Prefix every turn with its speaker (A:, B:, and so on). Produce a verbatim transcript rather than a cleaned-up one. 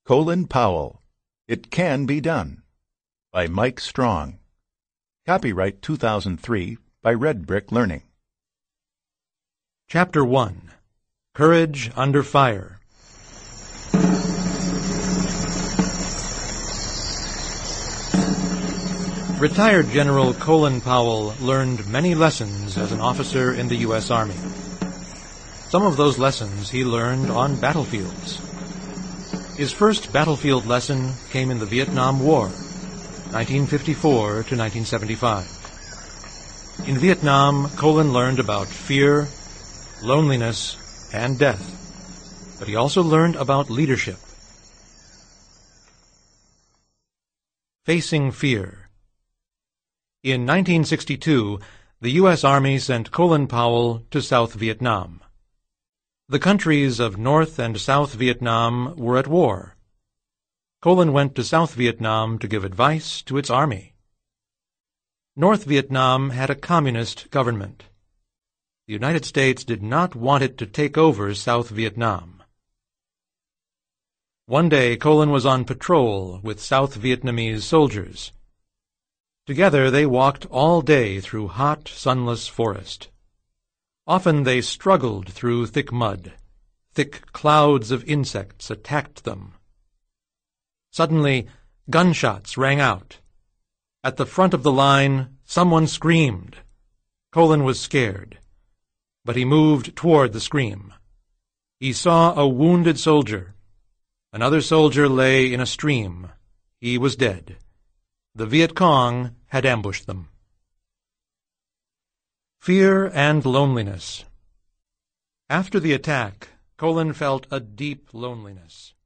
A: Colin Powell, It Can Be Done, by Mike Strong. Copyright two thousand three by Red Brick Learning.
B: Chapter one. Courage Under Fire. Retired General Colin Powell learned many lessons as an officer in the U S Army. Some of those lessons he learned on battlefields. His first battlefield lesson came in the Vietnam War, nineteen fifty-four to nineteen seventy-five. In Vietnam, Colin learned about fear, loneliness, and death, but he also learned about leadership. Facing Fear. In nineteen sixty-two, the U S Army sent Colin Powell to South Vietnam. The countries of North and South Vietnam were at war. Colin went to South Vietnam to give advice to its army. North Vietnam had a communist government. The United States did not want it to take over South Vietnam. One day Colin was on patrol with South Vietnamese soldiers. Together they walked all day through hot, sunless forest. Often they struggled through thick mud. Thick clouds of insects attacked them. Suddenly, gunshots rang out. At the front of the line, someone screamed. Colin was scared, but he moved toward the scream. He saw a wounded soldier. Another soldier lay in a stream. He was dead. The Viet Cong had ambushed them. Fear and Loneliness. After the attack, Colin felt a deep loneliness.